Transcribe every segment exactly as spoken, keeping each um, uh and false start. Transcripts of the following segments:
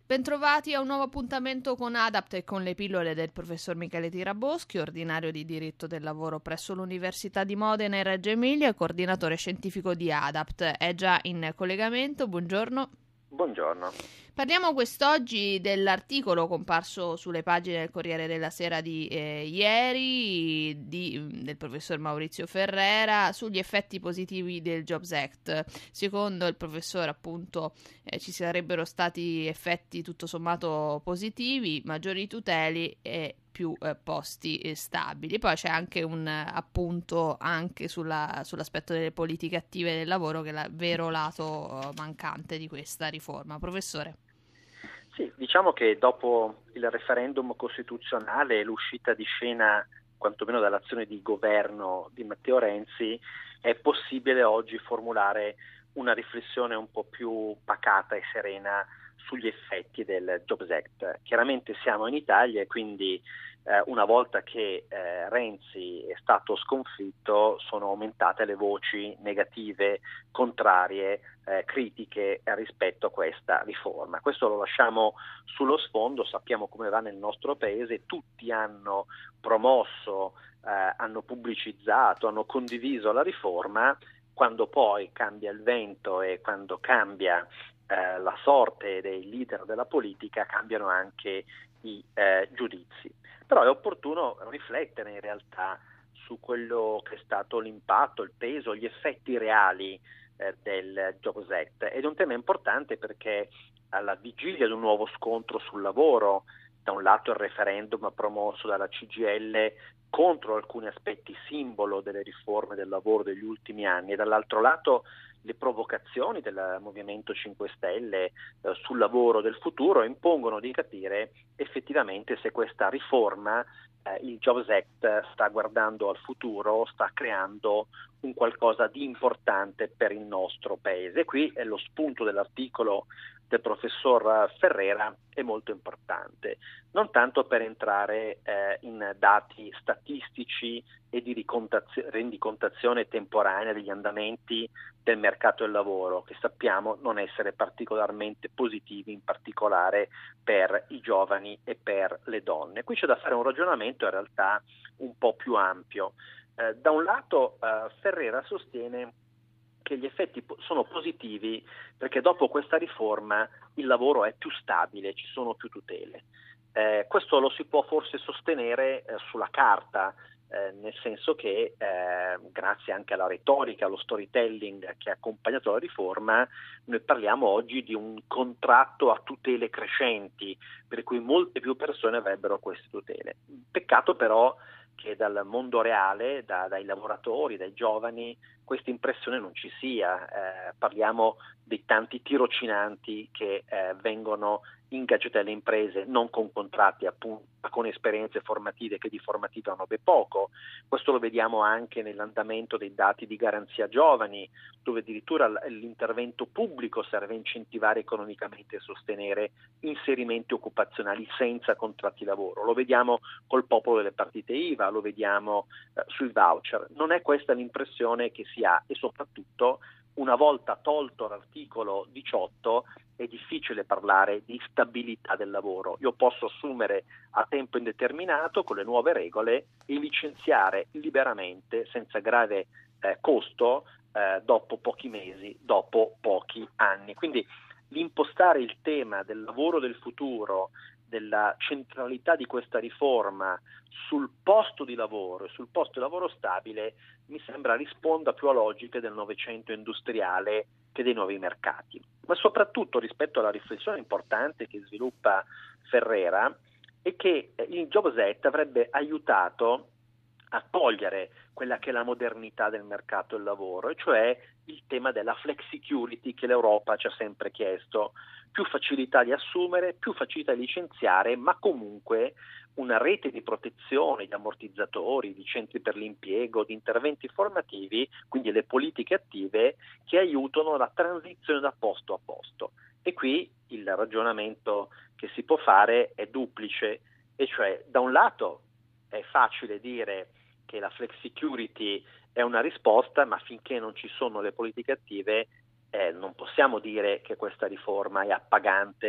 Bentrovati a un nuovo appuntamento con ADAPT e con le pillole del professor Michele Tiraboschi, ordinario di diritto del lavoro presso l'Università di Modena e Reggio Emilia e coordinatore scientifico di ADAPT. È già in collegamento, buongiorno. Buongiorno. Parliamo quest'oggi dell'articolo comparso sulle pagine del Corriere della Sera di eh, ieri di, del professor Maurizio Ferrera sugli effetti positivi del Jobs Act. Secondo il professore, appunto, eh, ci sarebbero stati effetti tutto sommato positivi, maggiori tutele e più eh, posti eh, stabili. Poi c'è anche un eh, appunto anche sulla, sull'aspetto delle politiche attive del lavoro, che è il vero lato eh, mancante di questa riforma. Professore. Sì, diciamo che dopo il referendum costituzionale e l'uscita di scena, quantomeno dall'azione di governo di Matteo Renzi, è possibile oggi formulare una riflessione un po' più pacata e serena sugli effetti del Jobs Act. Chiaramente siamo in Italia e quindi eh, una volta che eh, Renzi è stato sconfitto sono aumentate le voci negative, contrarie, eh, critiche rispetto a questa riforma. Questo lo lasciamo sullo sfondo, sappiamo come va nel nostro paese, tutti hanno promosso, eh, hanno pubblicizzato, hanno condiviso la riforma. Quando poi cambia il vento e quando cambia eh, la sorte dei leader della politica, cambiano anche i eh, giudizi. Però è opportuno riflettere in realtà su quello che è stato l'impatto, il peso, gli effetti reali eh, del Jobs Act. Ed è un tema importante perché alla vigilia di un nuovo scontro sul lavoro, da un lato il referendum promosso dalla C G I L contro alcuni aspetti simbolo delle riforme del lavoro degli ultimi anni e dall'altro lato le provocazioni del Movimento cinque Stelle eh, sul lavoro del futuro impongono di capire effettivamente se questa riforma, eh, il Jobs Act, sta guardando al futuro, sta creando un qualcosa di importante per il nostro paese. Qui è lo spunto dell'articolo del professor Ferrera è molto importante, non tanto per entrare eh, in dati statistici e di rendicontazione temporanea degli andamenti del mercato del lavoro, che sappiamo non essere particolarmente positivi, in particolare per i giovani e per le donne. Qui c'è da fare un ragionamento in realtà un po' più ampio. Eh, da un lato eh, Ferrera sostiene che gli effetti sono positivi perché dopo questa riforma il lavoro è più stabile, ci sono più tutele. Eh, questo lo si può forse sostenere eh, sulla carta, eh, nel senso che eh, grazie anche alla retorica, allo storytelling che ha accompagnato la riforma, noi parliamo oggi di un contratto a tutele crescenti, per cui molte più persone avrebbero queste tutele. Peccato però che dal mondo reale, da, dai lavoratori, dai giovani, questa impressione non ci sia. Eh, parliamo dei tanti tirocinanti che eh, vengono ingaggiati dalle imprese non con contratti, appunto, ma con esperienze formative che di formative hanno ben poco. Questo lo vediamo anche nell'andamento dei dati di garanzia giovani, dove addirittura l'intervento pubblico serve a incentivare economicamente e sostenere inserimenti occupazionali senza contratti di lavoro. Lo vediamo col popolo delle partite I V A, lo vediamo eh, sui voucher. Non è questa l'impressione che si ha e soprattutto una volta tolto l'articolo diciotto è difficile parlare di stabilità del lavoro. Io posso assumere a tempo indeterminato con le nuove regole e licenziare liberamente senza grave eh, costo eh, dopo pochi mesi, dopo pochi anni. Quindi l'impostare il tema del lavoro del futuro, della centralità di questa riforma sul posto di lavoro e sul posto di lavoro stabile mi sembra risponda più a logiche del Novecento industriale che dei nuovi mercati. Ma soprattutto rispetto alla riflessione importante che sviluppa Ferrera è che il Jobs Act avrebbe aiutato a togliere quella che è la modernità del mercato del lavoro, e cioè il tema della flexicurity che l'Europa ci ha sempre chiesto. Più facilità di assumere, più facilità di licenziare, ma comunque una rete di protezione, di ammortizzatori, di centri per l'impiego, di interventi formativi, quindi le politiche attive che aiutano la transizione da posto a posto. E qui il ragionamento che si può fare è duplice, e cioè da un lato è facile dire che la flexicurity è una risposta, ma finché non ci sono le politiche attive Eh, non possiamo dire che questa riforma è appagante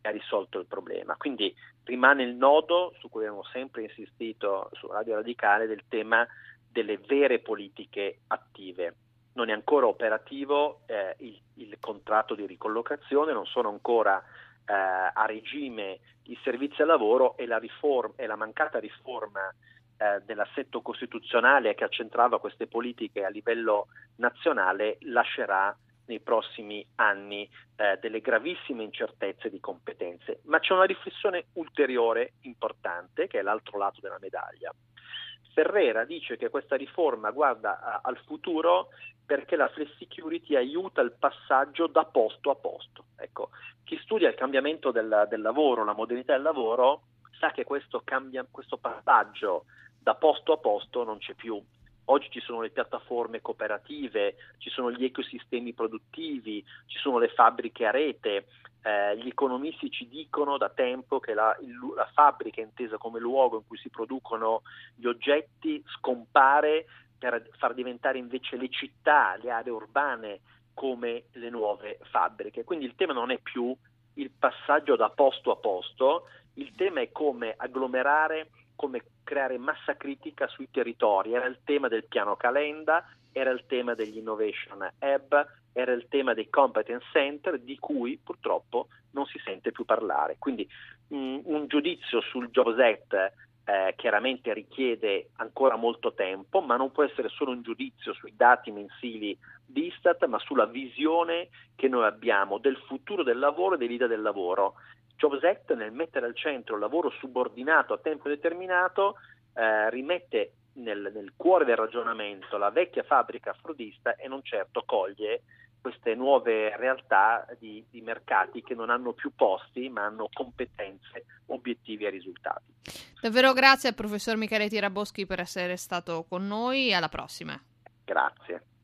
ha risolto il problema. Quindi rimane il nodo su cui abbiamo sempre insistito su Radio Radicale del tema delle vere politiche attive. Non è ancora operativo eh, il, il contratto di ricollocazione, non sono ancora eh, a regime i servizi al lavoro e la, riforma, e la mancata riforma eh, dell'assetto costituzionale che accentrava queste politiche a livello nazionale lascerà nei prossimi anni eh, delle gravissime incertezze di competenze. Ma c'è una riflessione ulteriore importante, che è l'altro lato della medaglia. Ferrera dice che questa riforma guarda a, al futuro perché la flexicurity aiuta il passaggio da posto a posto. Ecco, chi studia il cambiamento del, del lavoro, la modernità del lavoro, sa che questo, cambia, questo passaggio da posto a posto non c'è più. Oggi ci sono le piattaforme cooperative, ci sono gli ecosistemi produttivi, ci sono le fabbriche a rete. Eh, gli economisti ci dicono da tempo che la, il, la fabbrica, intesa come luogo in cui si producono gli oggetti, scompare per far diventare invece le città, le aree urbane come le nuove fabbriche. Quindi il tema non è più il passaggio da posto a posto, il tema è come agglomerare, come creare massa critica sui territori. Era il tema del piano Calenda, era il tema degli Innovation Hub, era il tema dei Competence Center, di cui purtroppo non si sente più parlare. Quindi mh, un giudizio sul Jobs Act eh, chiaramente richiede ancora molto tempo, ma non può essere solo un giudizio sui dati mensili di Istat, ma sulla visione che noi abbiamo del futuro del lavoro e dei leader del lavoro. Jobs Act, nel mettere al centro il lavoro subordinato a tempo determinato, eh, rimette nel, nel cuore del ragionamento la vecchia fabbrica fordista e non certo coglie queste nuove realtà di, di mercati che non hanno più posti ma hanno competenze, obiettivi e risultati. Davvero grazie al professor Michele Tiraboschi per essere stato con noi, alla prossima. Grazie.